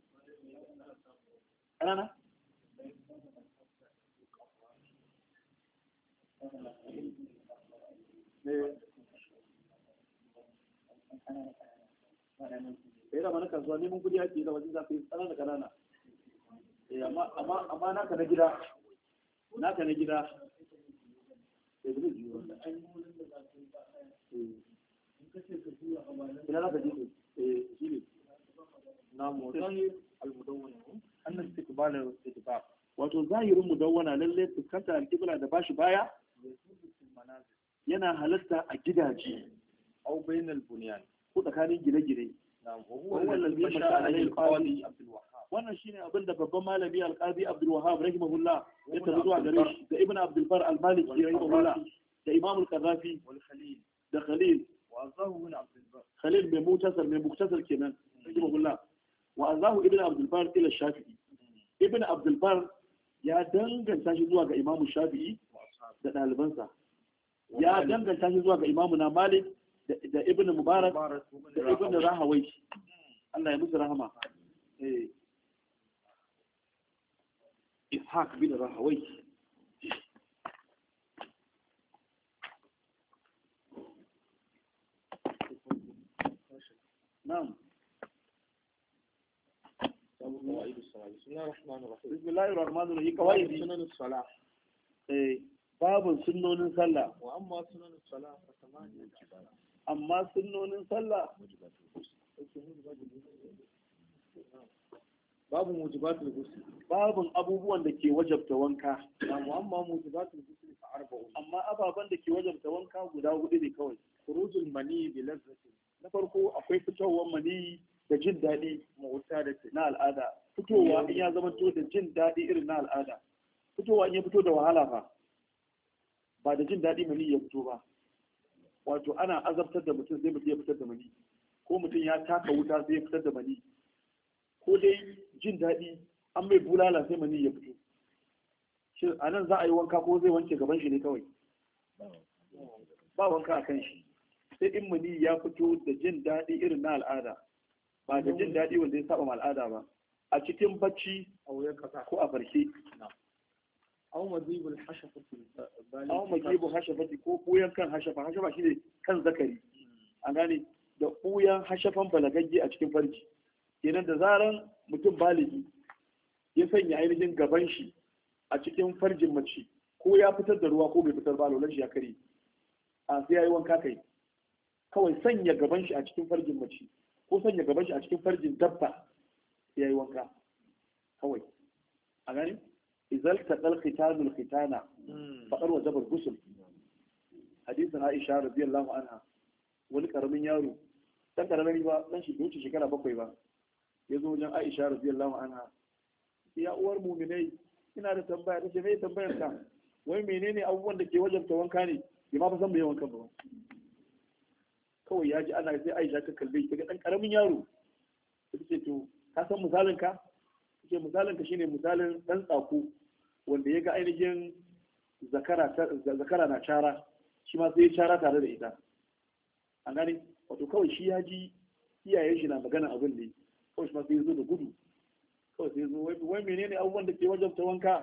ƙanana sai da mana kasuwa neman kudi ake da wajen zafi ƙanana ƙanana amma naka na gida naka na gida ina za ka ji shi ne na mutane al-mudawwana annan istiqbal al-istibab wato zahirin mudawwana lalle fuskanta al-qibla da bashi baya yana halatta a gidaje aw bainal bunyan ko tsakanin gine-gine na'am wa huwa wannan alladhi zai masha masha alayhi alayhi al-qadi Abdul Wahhab wannan shine abin da babban malami al-qadi Abdul Wahhab rahimahullah ya tafi zuwa gare shi da Ibn Abdul Bar al-Maliki rahimahullah da Imam al-Qadhafi wal Khalil da Khalil wa azahu min Abdul Bar Khalil mai mutasar mai muktasar kenan rahimahullah wa azahu Ibn Abdul Bar ila Shafi'i Ibn Abdul Bar ya danganta shi zuwa ga Imam Shafi'i da ɗalibansa ya danganta shi zuwa ga Imam na Malik da Ibn Mubarak da Ibn Rahawai Allah ya musu rahama eh Ishaq bin Rahawai na'am sabu qawaid as-salis bismillahir rahmanir rahim kawai sunan salah eh babun sunnonin sallah wa amma sunan salah fa samani amma sunnonin sallah babu mujibatul ghusl babun abubuwan da ke wajabta wanka wa amma mujibatul ghusl fa arba'un amma ababan da ke wajabta wanka guda hudu ne kawai khurujul mani bi lazzati na farko akwai fitowar mani da jin daɗi mawuta da na al'ada fitowa in ya zama to da jin daɗi irin na al'ada fitowa in ya fito da wahala fa ba da jin daɗi mani ya fito ba wato ana azabtar da mutum sai mutum ya fitar da mani ko mutum ya taka wuta sai ya fitar da mani ko dai jin daɗi an mai bulala sai mani ya fito shi a nan za a yi wanka ko zai wanke gaban shi ne kawai ba wanka a kan shi sai in mani ya fito da jin daɗi irin na al'ada ba da jin daɗi wanda ya saba ma al'ada ba a cikin bacci ko a farke aw madibul hashafati aw magibul hashafati ko buyan kan hashafa hashafa shine kan zakari an gane da buyan hashafan balagagge a cikin farji kenan da zaran mutum baligi ya sanya ainihin gaban shi a cikin farjin mace ko ya fitar da ruwa ko bai fitar ba lolan shi ya kare a sai yayi wanka kai kawai sanya gaban shi a cikin farjin mace ko sanya gaban shi a cikin farjin dabba yayi wanka kawai a gani izal taqal khitanul khitana faqar wajaba al-ghusl hadisin Aisha radiyallahu anha wani karamin yaro dan karamin ba dan shi bai wuce shekara bakwai ba yazo wajen Aisha radiyallahu anha ya uwar mu'minai ina da tambaya tace me tambayar ka wai menene abubuwan da ke wajabta wanka ne bai ma fa san me wankan ba kawai ya ji ana sai Aisha ta kalle ta ga dan karamin yaro tace to ka san misalin ka tace misalin ka shine misalin dan tsako wanda ya ga ainihin zakara zakara na cara shi ma sai ya cara tare da ita an gane wato kawai shi ya ji iyayen shi na magana abin ne kawai shi ma sai ya zo da gudu kawai sai ya zo wai menene abubuwan da ke wajabta wanka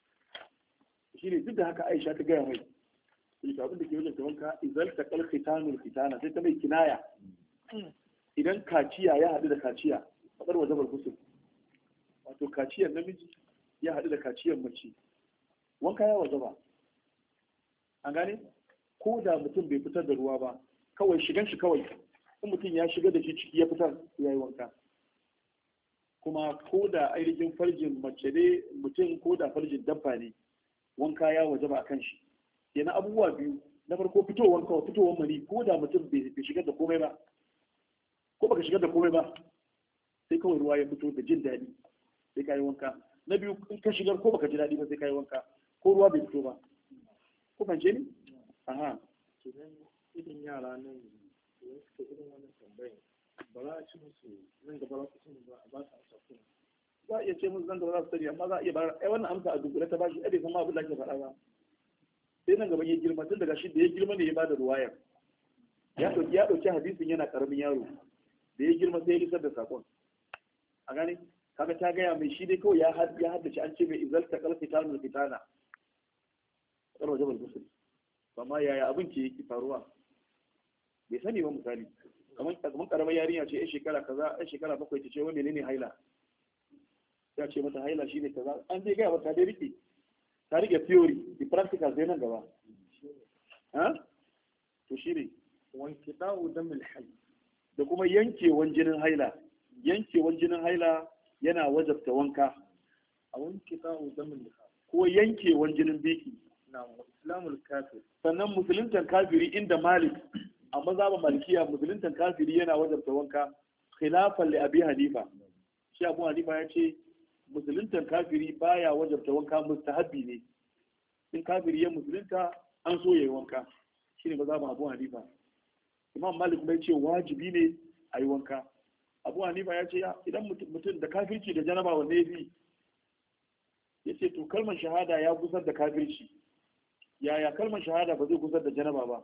shi ne duk da haka Aisha ta gaya mai shi abin da ke wajabta wanka izal taqal khitanul khitana sai ta mai kinaya idan kaciya ya haɗu da kaciya fadar wajabar gusul wato kaciyar namiji ya haɗu da kaciyar mace wanka ya wajaba an gane ko da mutum bai fitar da ruwa ba kawai shigan shi kawai in mutum ya shiga da shi ciki ya fitar ya yi wanka kuma ko da ainihin farjin mace ne mutum ko da farjin dabba ne wanka ya wajaba a kan shi yana abubuwa biyu na farko fitowar kawai fitowar mani ko da mutum bai shigar da komai ba ko baka shigar da komai ba sai kawai ruwa ya fito da jin daɗi sai ka yi wanka na biyu in ka shigar ko baka ji daɗi ba sai ka yi wanka ko ruwa bai fito ba ko fahimce ni aha idan irin yara nan idan suka irin wannan tambayin ba za a ci musu nan gaba za su ba a ba su amsa kuma za a iya ce musu nan gaba za su sani amma za a iya bayar ai wannan amsa a dunkule ta bashi ai bai san ma abin da ake faɗa ba sai nan gaban ya girma tun daga shi da ya girma ne ya bada ruwayar ya ɗauki ya ɗauki hadisin yana ƙaramin yaro da ya girma sai ya isar da sakon a gane kaga ta gaya mai shi dai kawai ya haddace an ce mai izal ta kalfi ta nuna fitana kar waje bal gusul amma yaya abin ke yake faruwa bai sani ba misali kamar kamar karamar yarinya ce ai shekara kaza ai shekara bakwai ta ce wani menene haila ya ce mata haila shine kaza an zai gaya mata dai rike ta rike theory the practical zai nan gaba ha to shine wanke dawo damil hayy da kuma yankewan jinin haila yankewan jinin haila yana wajabta wanka a wanke dawo damil ko yankewan jinin biki na islamul kafir sannan musuluntan kafiri inda malik a mazhabin malikiya musuluntan kafiri yana wajabta wanka khilafan li abi hanifa shi abu hanifa ya ce musuluntan kafiri baya wajabta wanka mustahabbi ne in kafiri ya musulunta an so yayi wanka shine mazhabin abu hanifa imam malik bai ce wajibi ne a yi wanka abu hanifa ya ce idan mutum da kafirci da janaba wanne ya fi ya ce to kalmar shahada ya gusar da kafirci yaya kalmar shahada ba zai gusar da janaba ba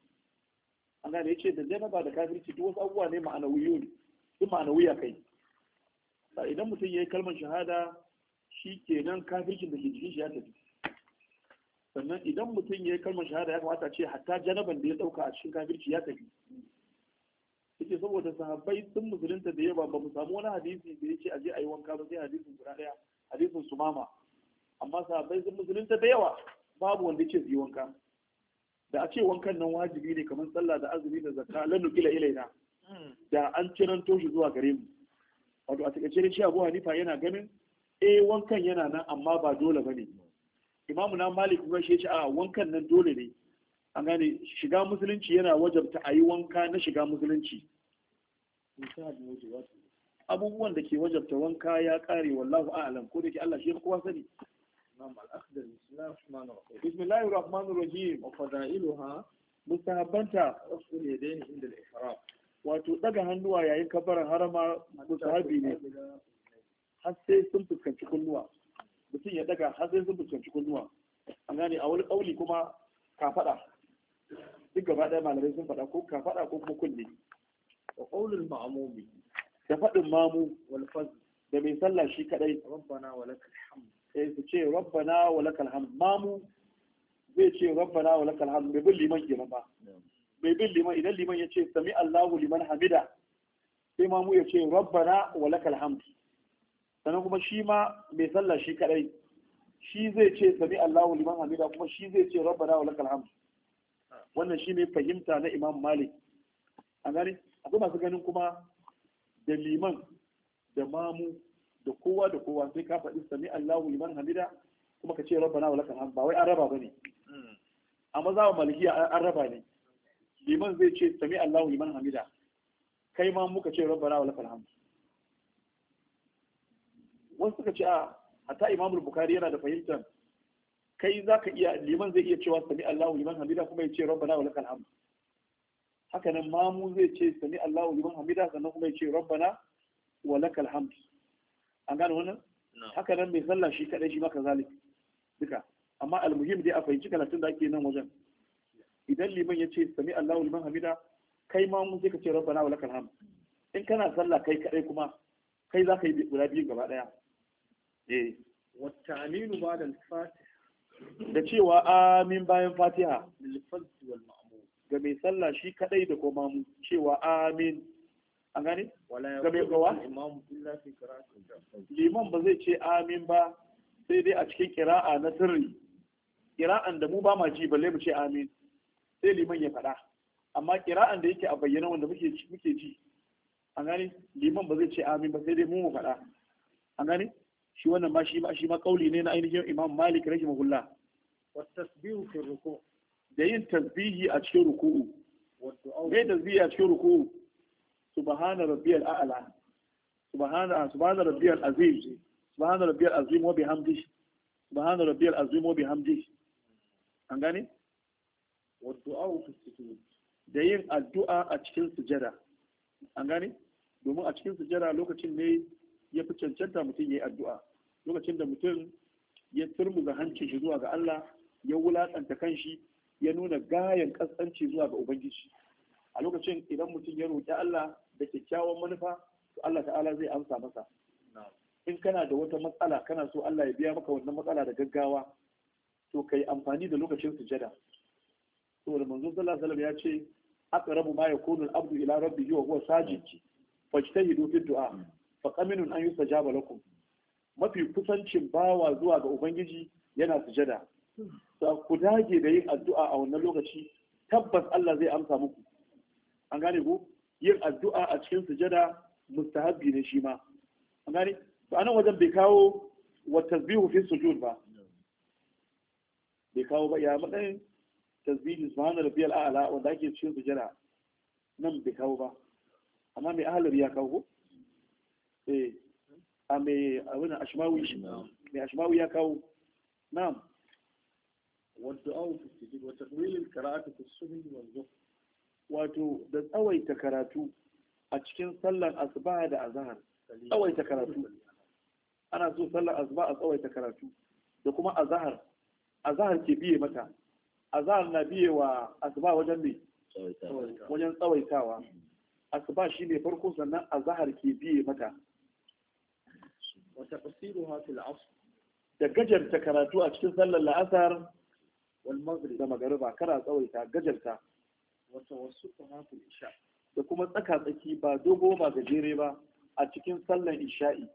an gane ya ce da janaba da kafirci duk wasu abubuwa ne ma'anawiyu ne duk ma'anawiya kai idan mutum ya yi kalmar shahada shi kenan kafircin da ke jikin shi ya tafi sannan idan mutum ya yi kalmar shahada ya kamata ce hatta janaban da ya dauka a cikin kafirci ya tafi yake saboda sahabbai sun musulunta da yawa ba mu samu wani hadisi da yake aje ayi wanka ba sai hadisin guda daya hadisin sumama amma sahabbai sun musulunta da yawa babu wanda yake yi wanka da a ce wankan nan wajibi ne kamar sallah da azumi da zakka lan nukila ilaina da an ciranto shi zuwa gare mu wato a takaice da shi Abu Hanifa yana ganin eh wankan yana nan amma ba dole bane Imamu na Malik kuma shi ya ce a wankan nan dole ne an gane shiga musulunci yana wajabta a yi wanka na shiga musulunci abubuwan da ke wajabta wanka ya kare wallahu a'lam ko da ke Allah shi ya kowa sani bismillahir rahmanir rahim wa fada'iluha mustahabbanta rasul yadayn inda al-ihram wato daga hannuwa yayin kabarin harama mustahabi ne har sai sun fuskanci kunnuwa mutum ya daga har sai sun fuskanci kunnuwa an gane a wani kauli kuma kafada duk gaba ɗaya malamai sun faɗa ko kafada ko kuma kunne wa qaulul ma'mumi da faɗin mamu wal faz da mai sallah shi kadai rabbana wa lakal hamd sai su ce rabbana wa lakal hamd mamu zai ce rabbana wa lakal hamd bai bin liman kenan ba bai bin liman idan liman ya ce sami Allahu liman hamida sai mamu ya ce rabbana wa lakal hamd sannan kuma shi ma mai sallah shi kadai shi zai ce sami Allahu liman hamida kuma shi zai ce rabbana wa lakal hamd wannan shine fahimta na Imam Malik an gane akwai masu ganin kuma da liman da mamu da kowa da kowa sai ka faɗi sami Allahu liman hamida kuma ka ce rabbana wa lakal hamd ba wai an raba bane amma za mu malikiya an raba ne liman zai ce sami Allahu liman hamida kai ma muka ce rabbana wa lakal hamd wasu suka ce a hatta Imam Bukhari yana da fahimtar kai zaka iya liman zai iya cewa sami Allahu liman hamida kuma ya ce rabbana wa lakal hamd haka nan mamu zai ce sami Allahu liman hamida sannan kuma ya ce rabbana wa lakal hamd an gane wannan haka nan mai sallah shi kadai shi maka zalik duka amma almuhim dai a fahimci karatun da ake nan wajen idan liman ya ce sami Allahu liman hamida kai mamu sai ka ce rabbana wa lakal hamd in kana sallah kai kadai kuma kai za ka yi guda biyu gaba daya eh wa ta'minu ba'da al-fatih da cewa amin bayan fatiha lil faz wal ma'mum ga mai sallah shi kadai da kuma mu cewa amin an gane wala ga mai gawa imam illa fi qira'atin liman ba zai ce amin ba sai dai a cikin kira'a na sirri kira'an da mu ba ma ji balle mu ce amin sai liman ya faɗa amma kira'an da yake a bayyana wanda muke muke ji an gane liman ba zai ce amin ba sai dai mu mu faɗa an gane shi wannan ma shi ma shi ma kauli ne na ainihin Imam Malik rahimahullah wa tasbihu fi ruku' da yin tasbihi a cikin ruku'u wa du'a bai tasbihi a cikin ruku'u subhana rabbiyal a'la subhana subhana rabbiyal azim subhana rabbiyal azim wa bihamdihi subhana rabbiyal azim wa bihamdihi an gane wa du'a fi sujud da yin addu'a a cikin sujada an gane domin a cikin sujada lokacin ne ya fi cancanta mutum ya yi addu'a lokacin da mutum ya turmuga hancin shi zuwa ga Allah ya wulaƙanta kanshi ya nuna gayan kaskanci zuwa ga Ubangiji a lokacin idan mutum ya roƙi Allah da kyakkyawan manufa to Allah ta'ala zai amsa masa in kana da wata matsala kana so Allah ya biya maka wannan matsala da gaggawa to kai amfani da lokacin sujada saboda manzon sallallahu alaihi wasallam ya ce aqrabu ma yakunu al-abdu ila rabbihi wa huwa sajid fajtahidu fi du'a fa qaminun an yustajaba lakum mafi kusancin bawa zuwa ga ubangiji yana sujada to ku dage da yin addu'a a wannan lokaci tabbas Allah zai amsa muku an gane ku yin addu'a a cikin sujada mustahabbi ne shi ma an gane to anan wajen bai kawo wa tasbihu fi sujud ba bai kawo ba ya matsayin tasbihi subhana rabbiyal a'la wanda ake cikin sujada nan bai kawo ba amma mai ahalar ya kawo eh a mai abin ashmawi mai ashmawi ya kawo na'am والدعاء في السجود وتطويل القراءة في الصبح والظهر wato da tsawaita karatu a cikin sallar asuba da azhar tsawaita karatu ana so sallar asuba a tsawaita karatu da kuma azhar azhar ke biye mata azhar na biye wa asuba wajen ne wajen tsawaitawa asuba shine farko sannan azhar ke biye mata wa tafsiruha fil asr da gajarta karatu a cikin sallar la'asar والمغرب da magariba kana tsawaita gajarta وتوسطها في العشاء da kuma tsaka-tsaki ba dogo ba gajere ba a cikin sallan isha'i.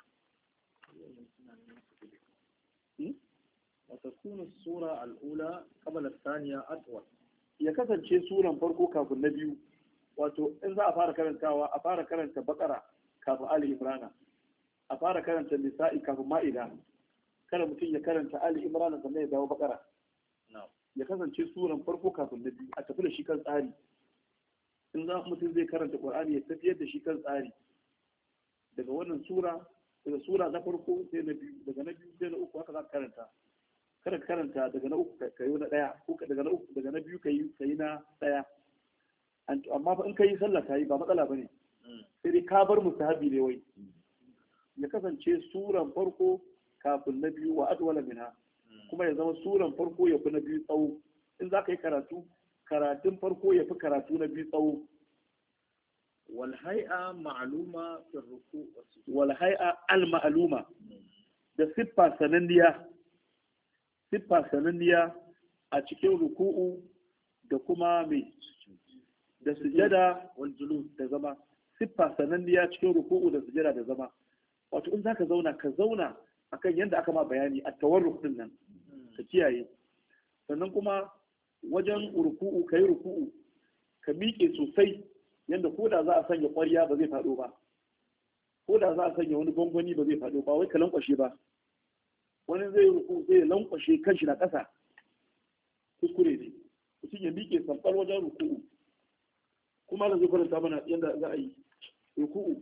وتكون السورة الأولى قبل الثانية أطول. Ya kasance suran farko kafin na biyu, wato in za a fara karantawa a fara karanta bakara kafin Ali Imrana, a fara karanta Nisa'i kafin Ma'ida, kada mutum ya karanta Ali Imrana sannan ya dawo bakara. Ya kasance suran farko kafin na biyu, a tafi da shi kan tsari. In za mutum zai karanta Qur'ani ya tafiyar da shi kan tsari. Daga wannan sura, daga sura na farko sai na biyu, daga na biyu sai na uku, haka za ka karanta. Kada ka karanta daga na uku ka yi na ɗaya, ko daga na uku daga na biyu ka yi na ɗaya. Amma fa in ka yi sallah ka yi ba matsala ba ne. Sai dai ka bar mustahabi ne wai. Ya kasance suran farko kafin na biyu wa adwala minha, kuma ya zama suran farko ya fi na biyu tsawo. In za ka yi karatu, karatun farko ya fi karatu na biyu tsawo. wal hay'a ma'luma fi ruku' wal hay'a al ma'luma, da siffa sananniya siffa sananniya a cikin ruku'u da kuma mai da sujada wal julus da zama. Siffa sananniya cikin ruku'u da sujada da zama. Wato in zaka zauna ka zauna akan yadda aka ma bayani a tawarruk din nan ka kiyaye. Sannan kuma wajen ruku'u kai ruku'u ka miƙe sosai yadda ko da za a sanya ƙwarya ba zai faɗo ba, ko da za a sanya wani gwangwani ba zai faɗo ba, wai ka lankwashe ba. Wani zai ruku zai lankwashe kanshi na ƙasa, kuskure ne. Mutum ya miƙe samfar wajen ruku'u, kuma da zai faranta mana yadda za a yi ruku'u.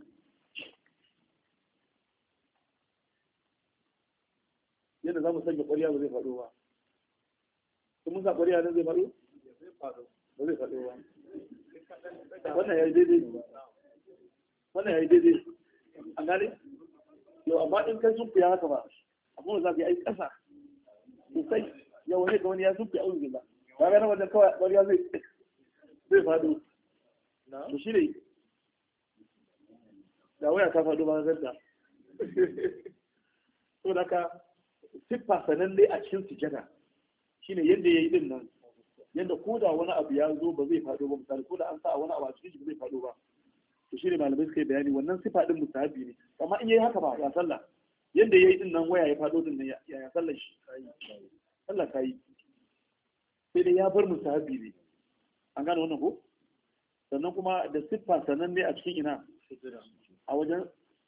Yadda za mu sanya ƙwarya ba zai faɗo ba. Kuma sa ƙwarya nan zai faɗo? Ba zai faɗo ba. Wannan ya yi daidai. Wannan ya yi daidai. An gane? Yau amma in kai sun fiye haka ba, amma za ka yi ƙasa sosai. Yau wani ga wani ya sun fiye auzu ba. Ba ga na wajen kawai ƙwarya zai zai faɗo. To shi ne. Da waya ta faɗo ba zan da. So da ka siffa sananne a cikin sujada shine yadda ya yi din nan, yadda ko da wani abu ya zo ba zai faɗo ba, misali ko da an sa wani abu a cikin shi ba zai faɗo ba. To shine malamai suka yi bayani wannan siffa din mustahabi ne, amma in yayi haka ba ya sallah yadda ya yi din nan waya ya faɗo din nan ya ya sallar shi sallah ta yi, sai dai ya bar mustahabi ne. An gane wannan ko? Sannan kuma da siffa sananne a cikin ina a wajen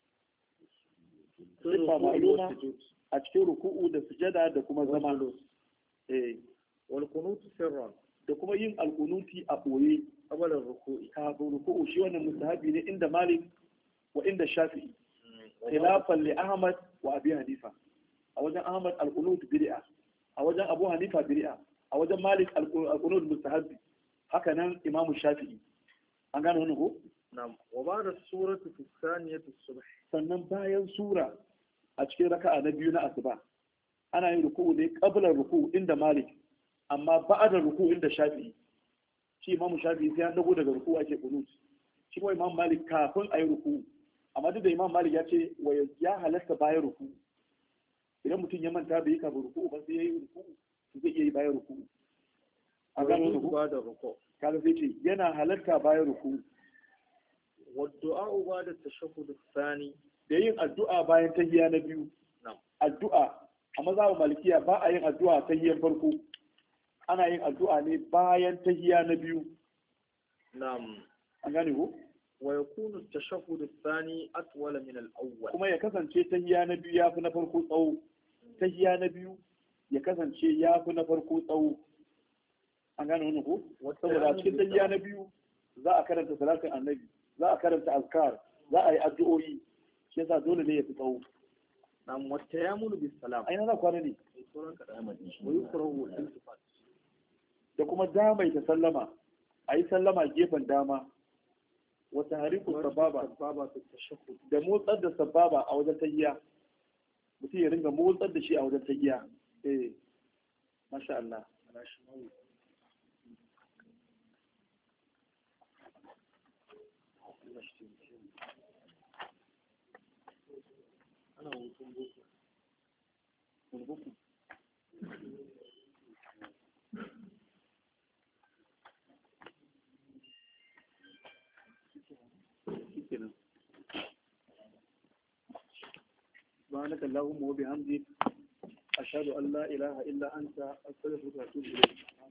siffa ma'luma a cikin ruku'u da sujada da kuma zama. Eh, wal qunutu sirran, da kuma yin alqunuti a boye qabla ruku'i. kafin ruku'u shi wannan mustahabi ne inda Malik wa inda Shafi'i, khilafan li Ahmad wa Abi Hanifa. A wajen Ahmad alqunut bid'a, a wajen Abu Hanifa bid'a, a wajen Malik alqunut mustahabi, haka nan Imam Shafi'i. An gane wannan ko? Na'am. Wa ba'da surati fi thaniyati subh, sannan bayan sura a cikin raka'a na biyu na asuba ana yin ruku'u ne qabla ruku'u inda Malik, amma ba'da ruku'u inda Shafi'i. Shi Imam Shafi'i sai an dago daga ruku'u ake qunut, shi kuma Imam Malik kafin ayi ruku'u. Amma duk da Imam Malik ya ce wa ya halatta bayan ruku'u, idan mutum ya manta bai yi kafin ruku'u ba sai yayi ruku'u zai iya yi bayan ruku'u. A gano ruku'u ba'da ruku'. kaga sai ce yana halatta bayan ruku'u. Wa du'a ba'da tashahhud ath-thani, da yin addu'a bayan tahiyya na biyu. Addu'a a mazhabin Malikiya ba a yin addu'a tahiyyan farko, ana yin addu'a ne bayan tahiyya na biyu. na'am. An gane ko? Wa yakunu at-tashahhud ath-thani atwala min al-awwal, Kuma ya kasance tahiyya na biyu ya fi na farko tsawo. Tahiyya na biyu ya kasance ya fi na farko tsawo. An gane wannan ko? Saboda a cikin tahiyya na biyu za a karanta salatin annabi, za a karanta azkar, za a yi addu'o'i, shi yasa dole ne ya fi tsawo. na'am. Wa tayammulu bis salam, Ai na za kwana ne. sauran ka da wa yukrahu al-iltifat, Da kuma damaita sallama, a yi sallama gefen dama. Wata hariku sababa, sababa fi tashahhud, da motsar da sababa a wajen tahiya. Mutum ya ringa motsar da shi a wajen tahiya. Eh, masha Allah. ana hutun boko. Kurkuku. subhanakallahumma wa bihamdik ashhadu an la ilaha illa anta astaghfiruka wa atubu ilayk